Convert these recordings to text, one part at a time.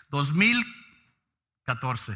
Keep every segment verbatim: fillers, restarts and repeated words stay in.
dos mil catorce,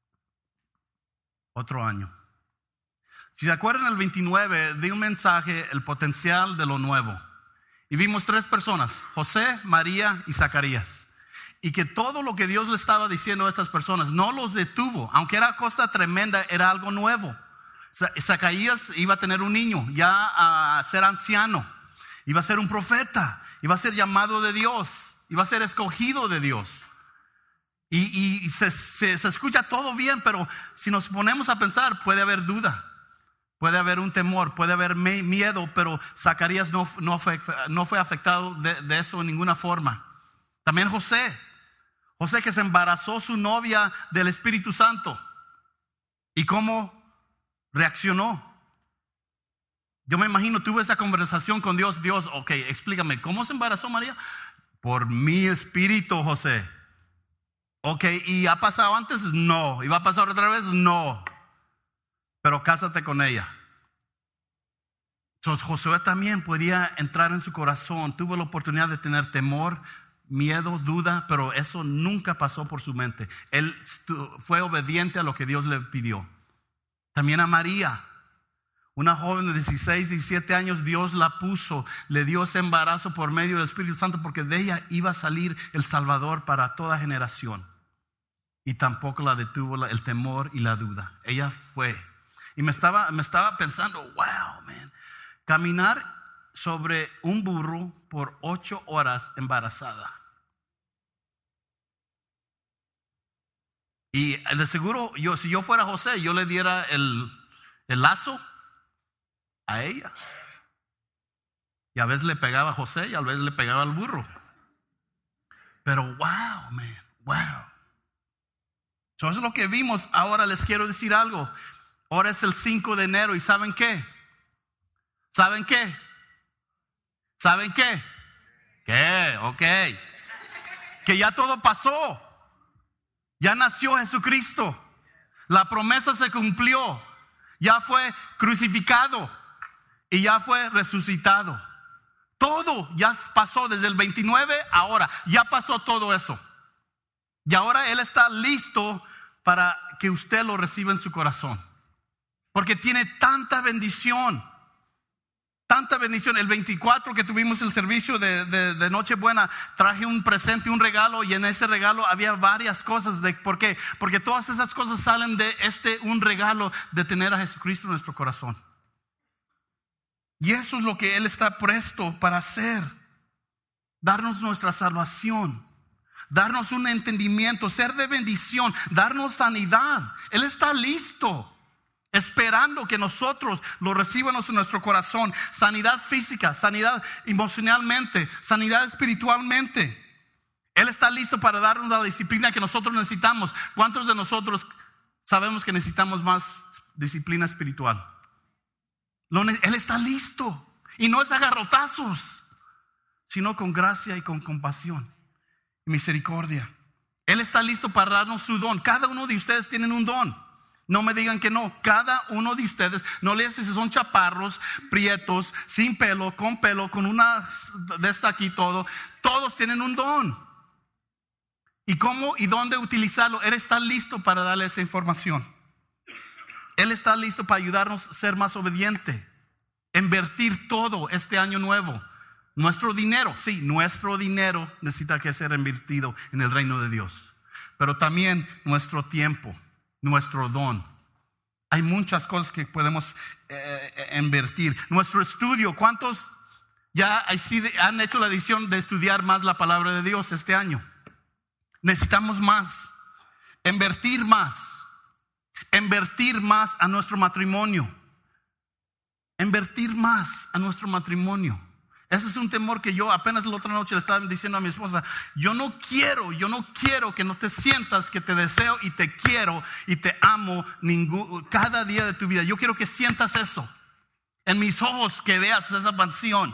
otro año. Si se acuerdan, el veintinueve di un mensaje, el potencial de lo nuevo. Y vimos tres personas, José, María y Zacarías. Y que todo lo que Dios le estaba diciendo a estas personas no los detuvo. Aunque era cosa tremenda, era algo nuevo. Zacarías iba a tener un niño, ya a ser anciano. Iba a ser un profeta. Iba a ser llamado de Dios. Iba a ser escogido de Dios. Y, y, y se, se, se escucha todo bien, pero si nos ponemos a pensar, puede haber duda. Puede haber un temor, puede haber miedo, pero Zacarías no, no, fue, no fue afectado de, de eso en ninguna forma. También José, José que se embarazó su novia del Espíritu Santo. ¿Y cómo reaccionó? Yo me imagino, tuve esa conversación con Dios. Dios, ok, explícame, ¿cómo se embarazó María? Por mi espíritu, José. Ok, ¿y ha pasado antes? No. ¿Y va a pasar otra vez? No. Pero cásate con ella. Entonces Josué también podía entrar en su corazón. Tuvo la oportunidad de tener temor, miedo, duda, pero eso nunca pasó por su mente. Él fue obediente a lo que Dios le pidió. También a María, una joven de dieciséis, diecisiete años, Dios la puso, le dio ese embarazo por medio del Espíritu Santo, porque de ella iba a salir el Salvador para toda generación. Y tampoco la detuvo el temor y la duda. Ella fue. Y me estaba, me estaba pensando, wow, man, caminar sobre un burro por ocho horas embarazada. Y de seguro, yo, si yo fuera José, yo le diera el, el lazo a ella. Y a veces le pegaba a José y a veces le pegaba al burro. Pero wow, man, wow. Eso es lo que vimos. Ahora les quiero decir algo. Ahora es el cinco de enero y ¿saben qué? ¿Saben qué? ¿Saben qué? ¿Qué? Ok. Que ya todo pasó. Ya nació Jesucristo. La promesa se cumplió. Ya fue crucificado y ya fue resucitado. Todo ya pasó desde el veintinueve, ahora ya pasó todo eso. Y ahora Él está listo para que usted lo reciba en su corazón. Porque tiene tanta bendición. Tanta bendición. El veinticuatro que tuvimos el servicio de, de, de Nochebuena, traje un presente, un regalo, y en ese regalo había varias cosas. De, ¿Por qué? Porque todas esas cosas salen de este un regalo de tener a Jesucristo en nuestro corazón. Y eso es lo que Él está presto para hacer. Darnos nuestra salvación. Darnos un entendimiento, ser de bendición, darnos sanidad. Él está listo, esperando que nosotros lo recibamos en nuestro corazón. Sanidad física, sanidad emocionalmente, sanidad espiritualmente. Él está listo para darnos la disciplina que nosotros necesitamos. ¿Cuántos de nosotros sabemos que necesitamos más disciplina espiritual? Él está listo. Y no es a garrotazos, sino con gracia y con compasión y misericordia. Él está listo para darnos su don. Cada uno de ustedes tienen un don. No me digan que no. Cada uno de ustedes, no les si son chaparros, prietos, sin pelo, con pelo, con una de esta aquí todo. Todos tienen un don. ¿Y cómo y dónde utilizarlo? Él está listo para darle esa información. Él está listo para ayudarnos a ser más obediente. Invertir todo este año nuevo. Nuestro dinero, sí, nuestro dinero necesita que ser invertido en el reino de Dios. Pero también nuestro tiempo, nuestro don. Hay muchas cosas que podemos eh, invertir. Nuestro estudio, ¿cuántos ya han hecho la decisión de estudiar más la palabra de Dios este año? Necesitamos más. Invertir más. Invertir más a nuestro matrimonio. Invertir más a nuestro matrimonio. Ese es un temor que yo apenas la otra noche le estaba diciendo a mi esposa. Yo no quiero, yo no quiero que no te sientas que te deseo y te quiero y te amo ningún, cada día de tu vida. Yo quiero que sientas eso. En mis ojos que veas esa pasión.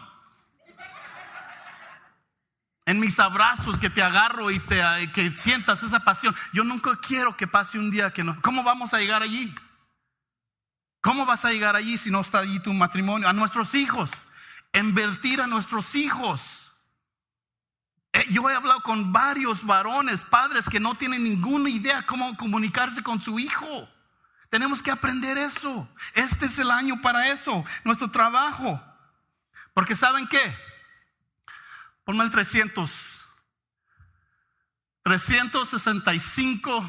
En mis abrazos que te agarro y te, que sientas esa pasión. Yo nunca quiero que pase un día que no. ¿Cómo vamos a llegar allí? ¿Cómo vas a llegar allí si no está allí tu matrimonio? A nuestros hijos. Invertir a nuestros hijos. Yo he hablado con varios varones, padres que no tienen ninguna idea cómo comunicarse con su hijo. Tenemos que aprender eso. Este es el año para eso, nuestro trabajo. Porque ¿saben qué? Ponme el trescientos. trescientos sesenta y cinco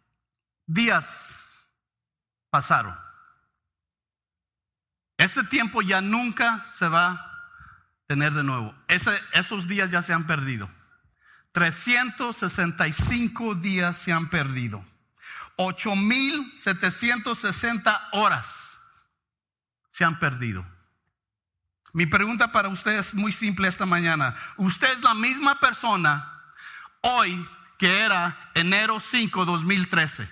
días pasaron. Ese tiempo ya nunca se va a tener de nuevo. Ese, esos días ya se han perdido. trescientos sesenta y cinco días se han perdido. ocho mil setecientos sesenta horas se han perdido. Mi pregunta para usted es muy simple esta mañana. ¿Usted es la misma persona hoy que era enero cinco, dos mil trece?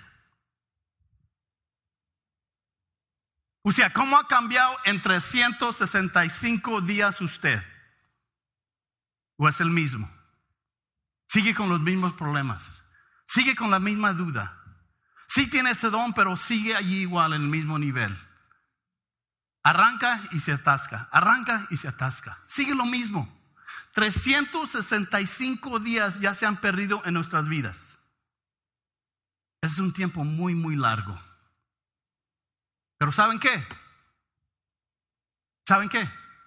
O sea, ¿cómo ha cambiado en trescientos sesenta y cinco días usted? ¿O es el mismo? Sigue con los mismos problemas. Sigue con la misma duda. Sí tiene ese don, pero sigue allí igual en el mismo nivel. Arranca y se atasca. Arranca y se atasca. Sigue lo mismo. trescientos sesenta y cinco días ya se han perdido en nuestras vidas. Es un tiempo muy, muy largo. Pero ¿saben qué? ¿Saben qué?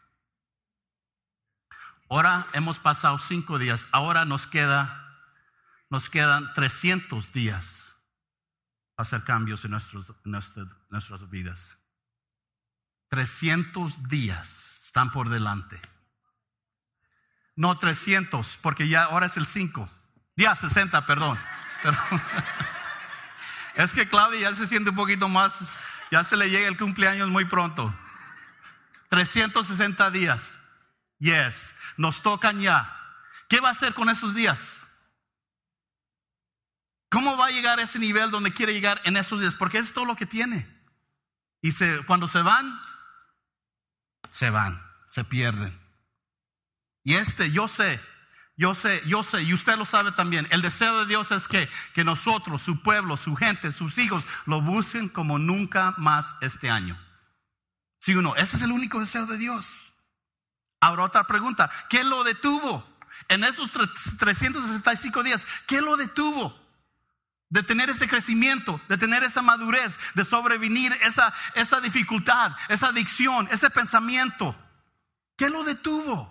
Ahora hemos pasado cinco días. Ahora nos queda, nos quedan trescientos días para hacer cambios en nuestros, nuestras, nuestras vidas. trescientos días están por delante. No trescientos, porque ya ahora es el cinco. Ya sesenta, perdón. perdón. Es que Claudia ya se siente un poquito más. Ya se le llega el cumpleaños muy pronto. trescientos sesenta días. Yes. Nos tocan ya. ¿Qué va a hacer con esos días? ¿Cómo va a llegar a ese nivel donde quiere llegar en esos días? Porque es todo lo que tiene. Y se, cuando se van, se van, se pierden. Y este, yo sé, yo sé, yo sé, y usted lo sabe también. El deseo de Dios es que, que nosotros, su pueblo, su gente, sus hijos, lo busquen como nunca más este año. ¿Sí o no? Ese es el único deseo de Dios. Ahora otra pregunta, ¿qué lo detuvo? En esos trescientos sesenta y cinco días, ¿qué lo detuvo? De tener ese crecimiento, de tener esa madurez, de sobrevivir esa, esa dificultad, esa adicción, ese pensamiento. ¿Qué lo detuvo?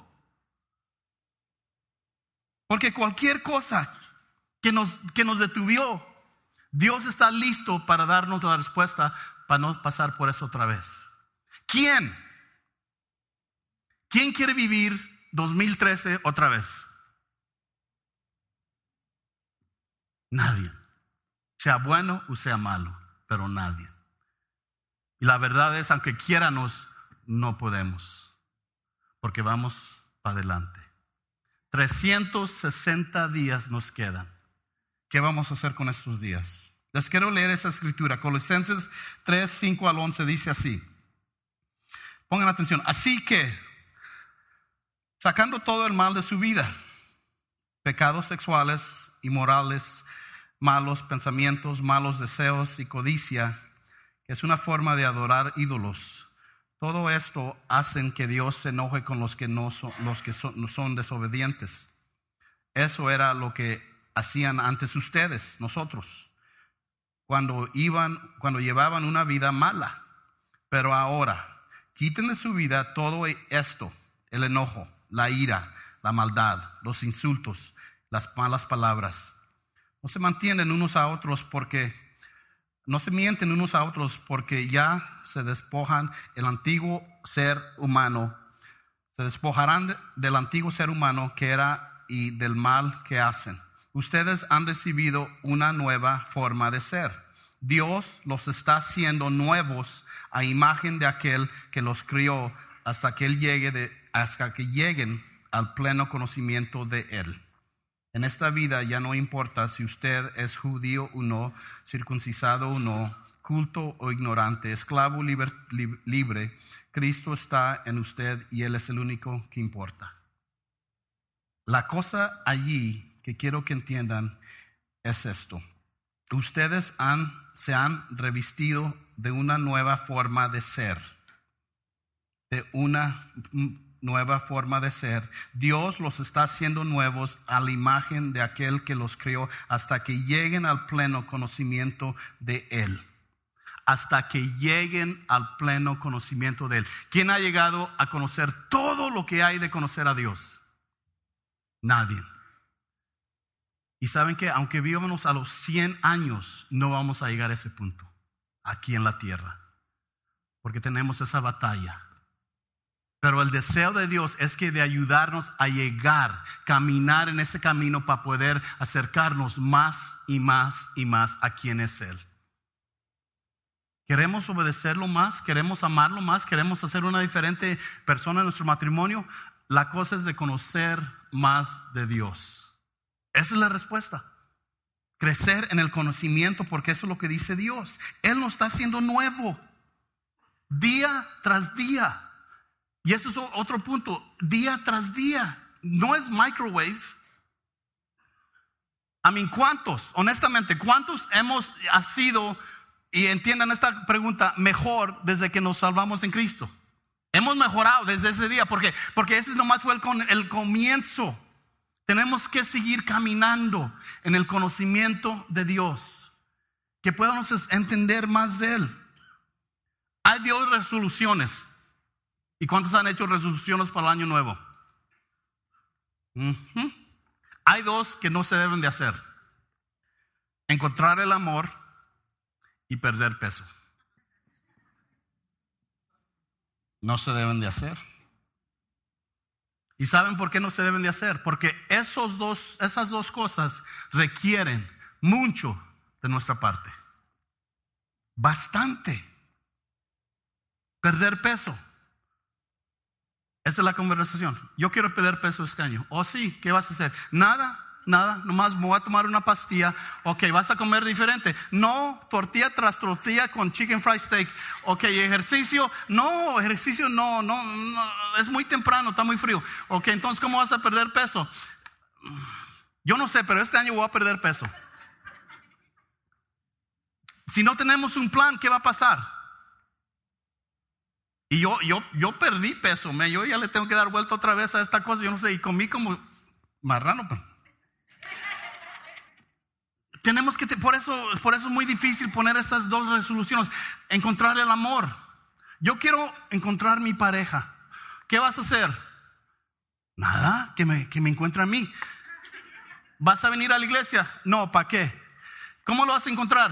Porque cualquier cosa que nos, que nos detuvió, Dios está listo para darnos la respuesta para no pasar por eso otra vez. ¿Quién? ¿Quién quiere vivir dos mil trece otra vez? Nadie. Sea bueno o sea malo, pero nadie. Y la verdad es, aunque quiéramos, no podemos, porque vamos para adelante. trescientos sesenta días nos quedan. ¿Qué vamos a hacer con estos días? Les quiero leer esa escritura. Colosenses tres, cinco al once dice así. Pongan atención. Así que, sacando todo el mal de su vida, pecados sexuales, inmorales, malos pensamientos, malos deseos y codicia, que es una forma de adorar ídolos. Todo esto hacen que Dios se enoje con los que no son, los que son, no son desobedientes. Eso era lo que hacían antes ustedes, nosotros, cuando iban, cuando llevaban una vida mala. Pero ahora, quiten de su vida todo esto: el enojo, la ira, la maldad, los insultos, las malas palabras. No se mantienen unos a otros porque no se mienten unos a otros porque ya se despojan el antiguo ser humano. Se despojarán de, del antiguo ser humano que era y del mal que hacen. Ustedes han recibido una nueva forma de ser. Dios los está haciendo nuevos a imagen de aquel que los crió hasta que él llegue de, hasta que lleguen al pleno conocimiento de él. En esta vida ya no importa si usted es judío o no, circuncisado o no, culto o ignorante, esclavo o liber, li, libre, Cristo está en usted y Él es el único que importa. La cosa allí que quiero que entiendan es esto. Ustedes han, se han revestido de una nueva forma de ser, de una nueva forma de ser. Dios los está haciendo nuevos a la imagen de aquel que los creó hasta que lleguen al pleno conocimiento de Él. Hasta que lleguen al pleno conocimiento de Él. ¿Quién ha llegado a conocer todo lo que hay de conocer a Dios? Nadie. Y saben que aunque vivamos a los cien años, no vamos a llegar a ese punto aquí en la tierra, porque tenemos esa batalla. Pero el deseo de Dios es que de ayudarnos a llegar, caminar en ese camino para poder acercarnos más y más y más a quien es Él. ¿Queremos obedecerlo más? ¿Queremos amarlo más? ¿Queremos hacer una diferente persona en nuestro matrimonio? La cosa es de conocer más de Dios. Esa es la respuesta. Crecer en el conocimiento, porque eso es lo que dice Dios. Él nos está haciendo nuevo, día tras día. Y eso es otro punto, día tras día. No es microwave. I mean, ¿cuántos, honestamente, cuántos hemos sido, y entiendan esta pregunta, mejor desde que nos salvamos en Cristo? Hemos mejorado desde ese día, porque, porque ese nomás fue el, el comienzo. Tenemos que seguir caminando en el conocimiento de Dios, que podamos entender más de Él. Hay Dios resoluciones. ¿Y cuántos han hecho resoluciones para el año nuevo? Uh-huh. Hay dos que no se deben de hacer: encontrar el amor y perder peso. No se deben de hacer. ¿Y saben por qué no se deben de hacer? Porque esos dos, esas dos cosas requieren mucho de nuestra parte. Bastante. Perder peso. Esa es la conversación. Yo quiero perder peso este año. Oh, sí, ¿qué vas a hacer? Nada, nada, nomás me voy a tomar una pastilla. Ok, ¿vas a comer diferente? No, tortilla tras tortilla con chicken fried steak. Ok, ejercicio. No, ejercicio no, no, no, es muy temprano, está muy frío. Ok, entonces, ¿cómo vas a perder peso? Yo no sé, pero este año voy a perder peso. Si no tenemos un plan, ¿qué va a pasar? Y yo, yo, yo perdí peso, me, yo ya le tengo que dar vuelta otra vez a esta cosa, yo no sé, y comí como marrano. Pero. Tenemos que, por eso, por eso es muy difícil poner estas dos resoluciones. Encontrar el amor. Yo quiero encontrar mi pareja. ¿Qué vas a hacer? Nada, que me, que me encuentre a mí. ¿Vas a venir a la iglesia? No, ¿para qué? ¿Cómo lo vas a encontrar?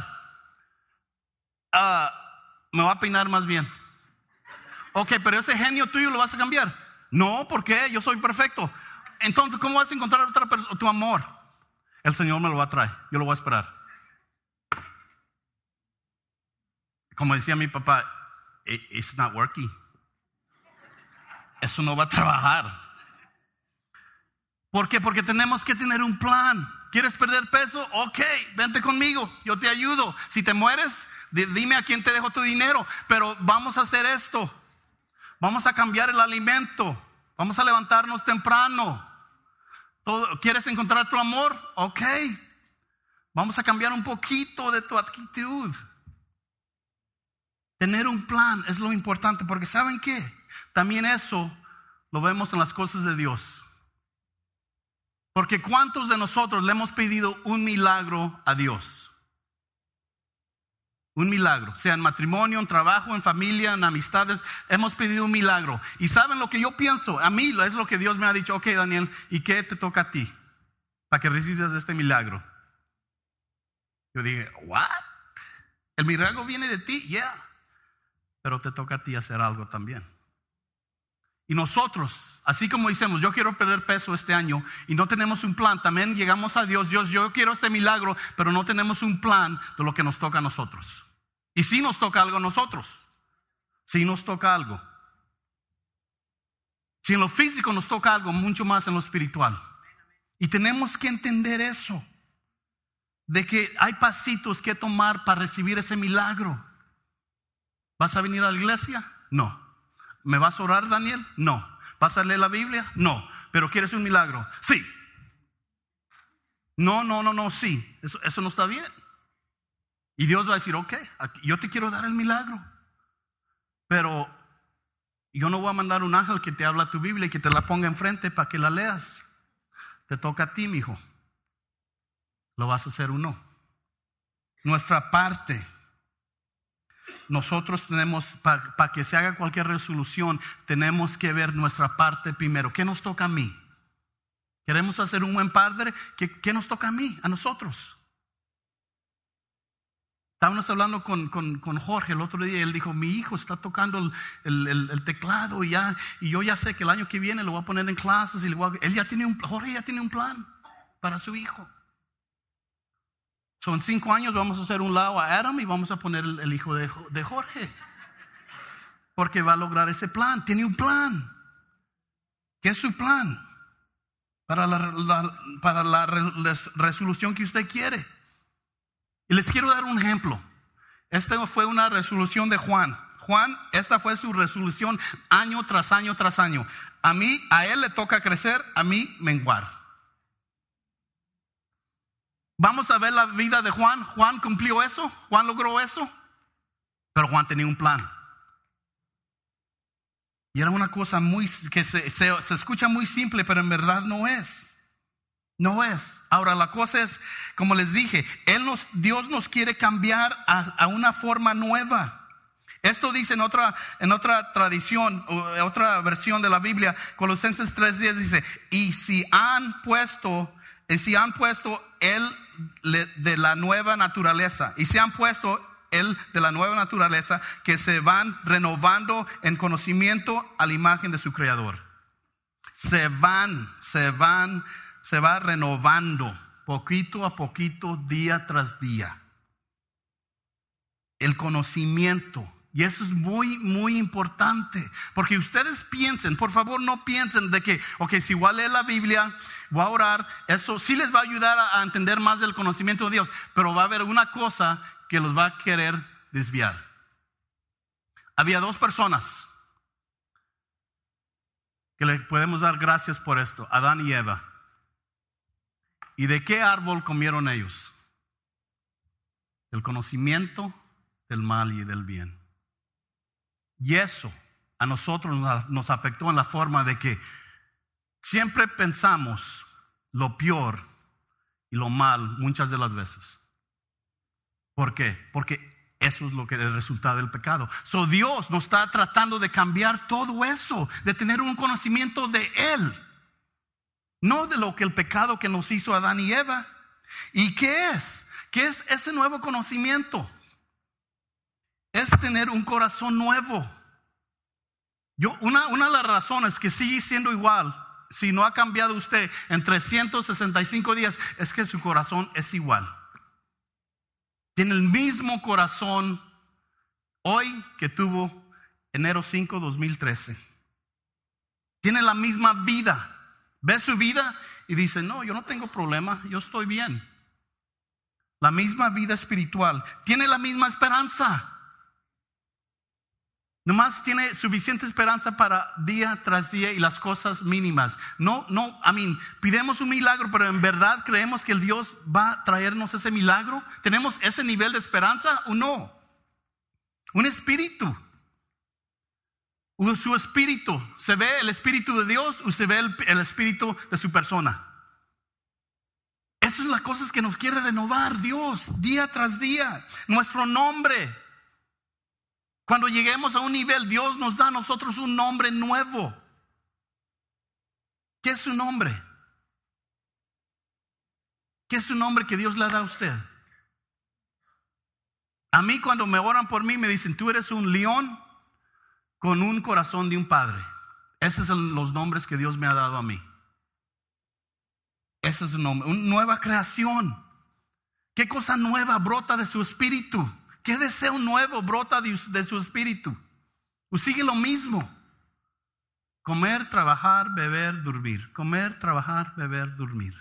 Uh, me voy a peinar más bien. Ok, pero ese genio tuyo lo vas a cambiar. No, ¿por qué? Yo soy perfecto. Entonces, ¿cómo vas a encontrar otra persona? Tu amor. El Señor me lo va a traer. Yo lo voy a esperar. Como decía mi papá, it's not working. Eso no va a trabajar. ¿Por qué? Porque tenemos que tener un plan. ¿Quieres perder peso? Ok, vente conmigo. Yo te ayudo. Si te mueres, dime a quién te dejo tu dinero. Pero vamos a hacer esto. Vamos a cambiar el alimento. Vamos a levantarnos temprano. Todo, ¿quieres encontrar tu amor? Ok. Vamos a cambiar un poquito de tu actitud. Tener un plan es lo importante, porque ¿saben qué? También eso lo vemos en las cosas de Dios. Porque ¿cuántos de nosotros le hemos pedido un milagro a Dios? Un milagro, sea en matrimonio, en trabajo, en familia, en amistades, hemos pedido un milagro. Y ¿saben lo que yo pienso? A mí es lo que Dios me ha dicho. Ok, Daniel, ¿y qué te toca a ti para que recibas este milagro? Yo dije, ¿what? ¿El milagro viene de ti? Yeah. Pero te toca a ti hacer algo también. Y nosotros, así como decimos, yo quiero perder peso este año y no tenemos un plan, también llegamos a Dios, Dios, yo quiero este milagro, pero no tenemos un plan de lo que nos toca a nosotros. Y sí nos toca algo a nosotros, sí nos toca algo. Si en lo físico nos toca algo, mucho más en lo espiritual. Y tenemos que entender eso, de que hay pasitos que tomar para recibir ese milagro. ¿Vas a venir a la iglesia? No. ¿Me vas a orar, Daniel? No. ¿Vas a leer la Biblia? No. ¿Pero quieres un milagro? Sí. No, no, no, no, sí. Eso, eso no está bien. Y Dios va a decir, ok, aquí, yo te quiero dar el milagro. Pero Yo no voy a mandar un ángel que te habla tu Biblia y que te la ponga enfrente para que la leas. Te toca a ti, mijo. ¿Lo vas a hacer o no? Nuestra parte. Nosotros tenemos, para pa que se haga cualquier resolución, tenemos que ver nuestra parte primero. ¿Qué nos toca a mí? ¿Queremos hacer un buen padre? ¿Qué, qué nos toca a mí? A nosotros. Estábamos hablando con, con, con Jorge el otro día y él dijo, mi hijo está tocando el, el, el, el teclado y, ya, y yo ya sé que el año que viene lo voy a poner en clases. Y le voy a, él ya tiene un, Jorge ya tiene un plan para su hijo. So, en cinco años vamos a hacer un lado a Adam y vamos a poner el, el hijo de, de Jorge. Porque va a lograr ese plan. Tiene un plan. ¿Qué es su plan? Para la, la, para la resolución que usted quiere. Y les quiero dar un ejemplo. Esta fue una resolución de Juan. Juan, esta fue su resolución año tras año tras año. A mí, a él le toca crecer, a mí menguar. Vamos a ver la vida de Juan. Juan cumplió eso, Juan logró eso. Pero Juan tenía un plan. Y era una cosa muy que se, se, se escucha muy simple, pero en verdad no es. No es. Ahora la cosa es, como les dije, Él nos, Dios nos quiere cambiar a, a una forma nueva. Esto dice en otra, en otra tradición, otra versión de la Biblia, Colosenses tres diez dice, y si han puesto, y si han puesto Él de la nueva naturaleza, y si han puesto Él de la nueva naturaleza, que se van renovando en conocimiento a la imagen de su Creador. Se van, se van, se va renovando poquito a poquito, día tras día. El conocimiento. Y eso es muy, muy importante. Porque ustedes piensen, por favor no piensen de que, ok, si voy a leer la Biblia, voy a orar, eso sí les va a ayudar a, a entender más del conocimiento de Dios. Pero va a haber una cosa que los va a querer desviar. Había dos personas que le podemos dar gracias por esto, Adán y Eva. ¿Y de qué árbol comieron ellos? El conocimiento del mal y del bien. Y eso a nosotros nos afectó en la forma de que siempre pensamos lo peor y lo mal muchas de las veces. ¿Por qué? Porque eso es lo que es el resultado del pecado. So Dios nos está tratando de cambiar todo eso, de tener un conocimiento de Él. No de lo que el pecado que nos hizo Adán y Eva. ¿Y qué es? ¿Qué es ese nuevo conocimiento? Es tener un corazón nuevo. Yo, una, una de las razones que sigue siendo igual, si no ha cambiado usted en trescientos sesenta y cinco días, es que su corazón es igual. Tiene el mismo corazón hoy que tuvo enero cinco, dos mil trece. Tiene la misma vida. Ve su vida y dice, no, yo no tengo problema, yo estoy bien. La misma vida espiritual. Tiene la misma esperanza. Nomás tiene suficiente esperanza para día tras día y las cosas mínimas. No, no, I mean, pidemos un milagro, pero en verdad creemos que el Dios va a traernos ese milagro. ¿Tenemos ese nivel de esperanza o no? Un espíritu. Su espíritu. ¿Se ve el espíritu de Dios o se ve el, el espíritu de su persona? Esas son las cosas que nos quiere renovar Dios día tras día. Nuestro nombre. Cuando lleguemos a un nivel, Dios nos da a nosotros un nombre nuevo. ¿Qué es su nombre? ¿Qué es su nombre que Dios le da a usted? A mí cuando me oran por mí me dicen, tú eres un león con un corazón de un padre. Esos son los nombres que Dios me ha dado a mí. Ese es un nombre, una nueva creación. ¿Qué cosa nueva brota de su espíritu? ¿Qué deseo nuevo brota de, de su espíritu? ¿O sigue lo mismo? Comer, trabajar, beber, dormir. Comer, trabajar, beber, dormir.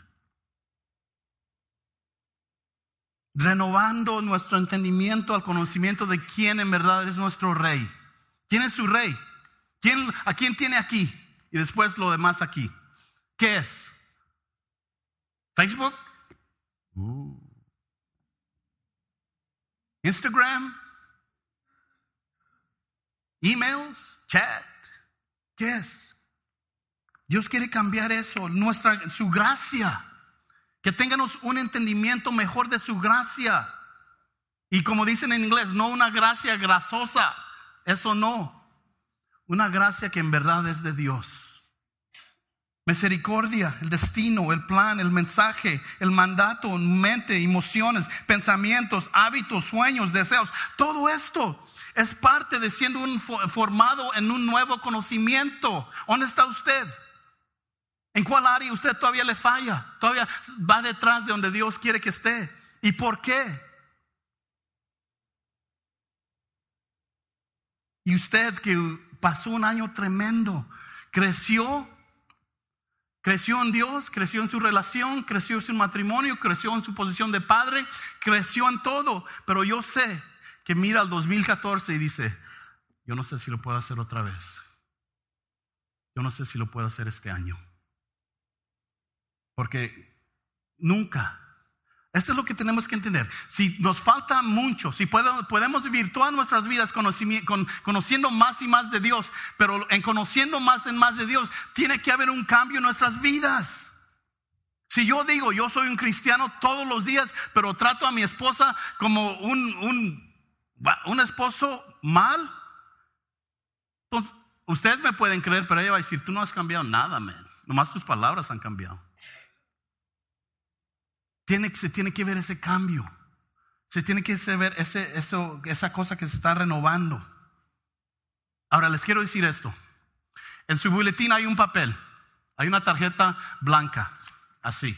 Renovando nuestro entendimiento al conocimiento de quién en verdad es nuestro rey. ¿Quién es su rey? ¿Quién, ¿A quién tiene aquí? Y después lo demás aquí. ¿Qué es? ¿Facebook? Uh. ¿Instagram? ¿Emails? ¿Chat? ¿Qué es? Dios quiere cambiar eso, nuestra, su gracia. Que tengamos un entendimiento mejor de su gracia. Y como dicen en inglés, no una gracia grasosa. Eso no. Una gracia que en verdad es de Dios. Misericordia, el destino, el plan, el mensaje, el mandato, mente, emociones, pensamientos, hábitos, sueños, deseos. Todo esto es parte de siendo un, formado en un nuevo conocimiento. ¿Dónde está usted? ¿En cuál área usted todavía le falla? Todavía va detrás de donde Dios quiere que esté. ¿Y por qué? Y usted que pasó un año tremendo, creció, creció en Dios, creció en su relación, creció en su matrimonio, creció en su posición de padre, creció en todo. Pero yo sé que mira al dos mil catorce y dice, yo no sé si lo puedo hacer otra vez. Yo no sé si lo puedo hacer este año. Porque nunca. Esto es lo que tenemos que entender. Si nos falta mucho, si podemos, podemos vivir todas nuestras vidas conociendo más y más de Dios, pero en conociendo más y más de Dios, tiene que haber un cambio en nuestras vidas. Si yo digo, yo soy un cristiano todos los días, pero trato a mi esposa como un, un, un esposo mal, entonces ustedes me pueden creer, pero ella va a decir, tú no has cambiado nada, man. Nomás tus palabras han cambiado. Tiene, se tiene que ver ese cambio. Se tiene que ver ese, eso, esa cosa que se está renovando. Ahora les quiero decir esto. En su boletín hay un papel. Hay una tarjeta blanca. Así.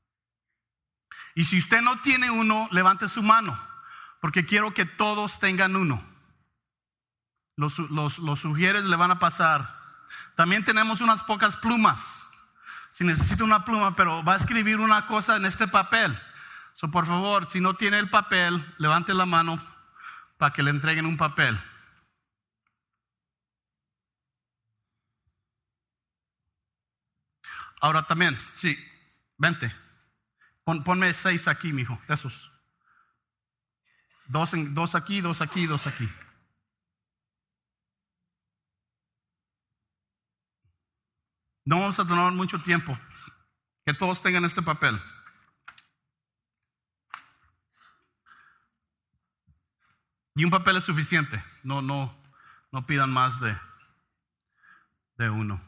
Y si usted no tiene uno, levante su mano. Porque quiero que todos tengan uno. Los, los, los sugieres le van a pasar. También tenemos unas pocas plumas. Si necesita una pluma, pero va a escribir una cosa en este papel. So, por favor, si no tiene el papel, levante la mano para que le entreguen un papel. Ahora también, sí, vente. Pon, ponme seis aquí, mijo, esos. Dos, en, dos aquí, dos aquí, dos aquí. No vamos a tomar mucho tiempo. Que todos tengan este papel. Y un papel es suficiente. No, no, no pidan más de, de uno.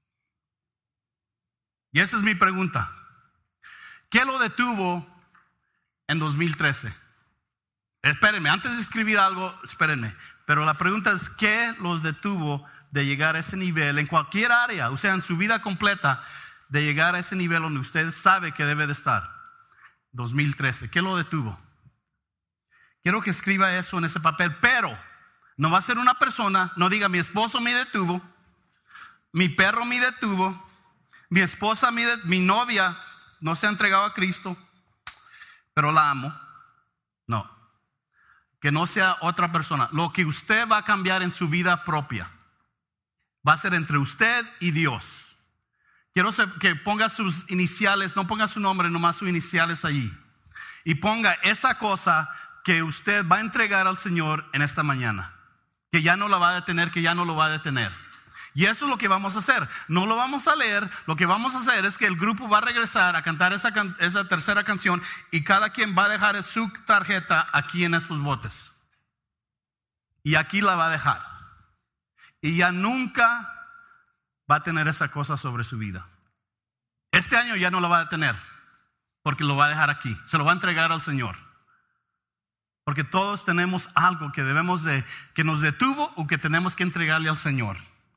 Y esa es mi pregunta. ¿Qué lo detuvo en dos mil trece? Espérenme, antes de escribir algo, espérenme. Pero la pregunta es, ¿qué los detuvo de llegar a ese nivel en cualquier área, o sea, en su vida completa, de llegar a ese nivel donde usted sabe que debe de estar? dos mil trece, ¿qué lo detuvo? Quiero que escriba eso en ese papel, pero no va a ser una persona. No diga, mi esposo me detuvo, mi perro me detuvo, mi esposa, me detuvo, mi novia no se ha entregado a Cristo, pero la amo. No, que no sea otra persona. Lo que usted va a cambiar en su vida propia va a ser entre usted y Dios. Quiero que ponga sus iniciales, no ponga su nombre, nomás sus iniciales allí. Y ponga esa cosa que usted va a entregar al Señor en esta mañana. Que ya no la va a detener, que ya no lo va a detener. Y eso es lo que vamos a hacer. No lo vamos a leer. Lo que vamos a hacer es que el grupo va a regresar a cantar esa, esa tercera canción. Y cada quien va a dejar su tarjeta aquí en estos botes. Y aquí la va a dejar. Y ya nunca va a tener esa cosa sobre su vida. Este año ya no lo va a tener, porque lo va a dejar aquí. Se lo va a entregar al Señor. Porque todos tenemos algo que debemos de, que nos detuvo o que tenemos que entregarle al Señor.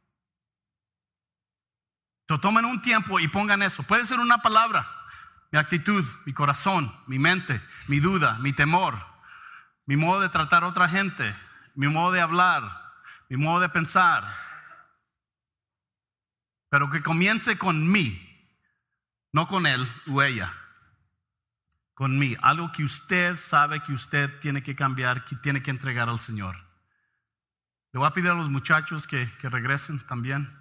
Entonces, tomen un tiempo y pongan eso. Puede ser una palabra, mi actitud, mi corazón, mi mente, mi duda, mi temor, mi modo de tratar a otra gente, mi modo de hablar, mi modo de pensar. Pero que comience con mí, no con él o ella. Con mí. Algo que usted sabe que usted tiene que cambiar, que tiene que entregar al Señor. Le voy a pedir a los muchachos que, que regresen también.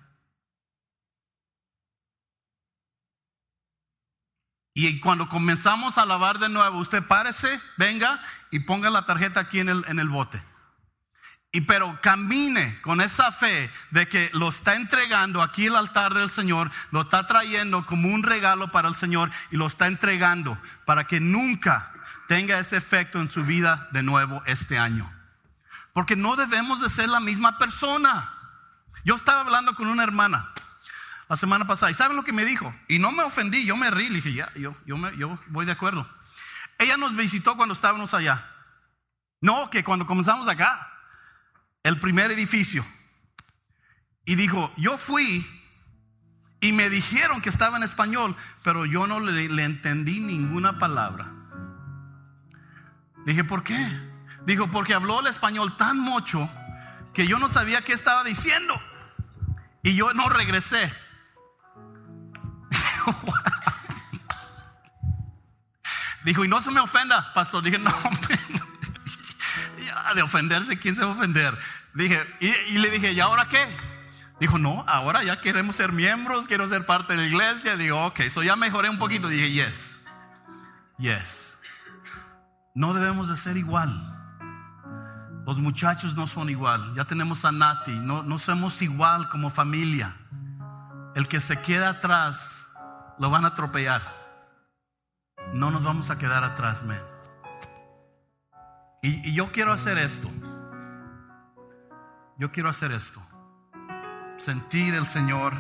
Y cuando comenzamos a alabar de nuevo, usted párese, venga y ponga la tarjeta aquí en el, en el bote. Y pero camine con esa fe de que lo está entregando aquí el altar del Señor, lo está trayendo como un regalo para el Señor y lo está entregando para que nunca tenga ese efecto en su vida de nuevo este año. Porque no debemos de ser la misma persona. Yo estaba hablando con una hermana la semana pasada y ¿saben lo que me dijo? Y no me ofendí, yo me reí, le dije, ya, yo, yo, me, yo voy de acuerdo. Ella nos visitó cuando estábamos allá. No, que cuando comenzamos acá. El primer edificio. Y dijo, yo fui y me dijeron que estaba en español, pero yo no le, le entendí ninguna palabra. Dije, ¿por qué? Dijo, porque habló el español tan mucho que yo no sabía qué estaba diciendo. Y yo no regresé. Dijo, y no se me ofenda, pastor. Dije, no, ya de ofenderse, ¿quién se va a ofender? Dije, y, y le dije, ¿y ahora qué? Dijo, no, ahora ya queremos ser miembros, quiero ser parte de la iglesia. Digo, ok, eso ya mejoré un poquito. Dije, yes, yes. No debemos de ser igual. Los muchachos no son igual. Ya tenemos a Nati, no, no somos igual como familia. El que se queda atrás, lo van a atropellar. No nos vamos a quedar atrás, man. Y, y yo quiero hacer esto. Yo quiero hacer esto. Sentir el Señor.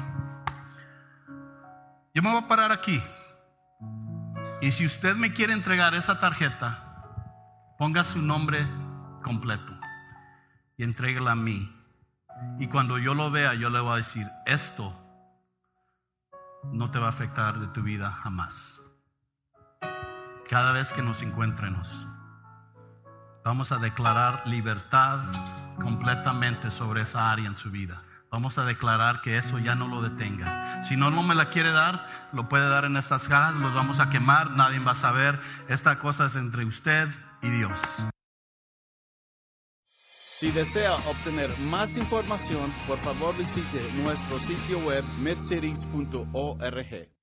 Yo me voy a parar aquí. Y si usted me quiere entregar esa tarjeta, ponga su nombre completo y entrégala a mí. Y cuando yo lo vea, yo le voy a decir, esto no te va a afectar de tu vida jamás. Cada vez que nos encuentremos, vamos a declarar libertad completamente sobre esa área en su vida. Vamos a declarar que eso ya no lo detenga. Si no, no me la quiere dar, lo puede dar en estas cajas, los vamos a quemar, nadie va a saber. Esta cosa es entre usted y Dios. Si desea obtener más información, por favor visite nuestro sitio web mid cities punto org.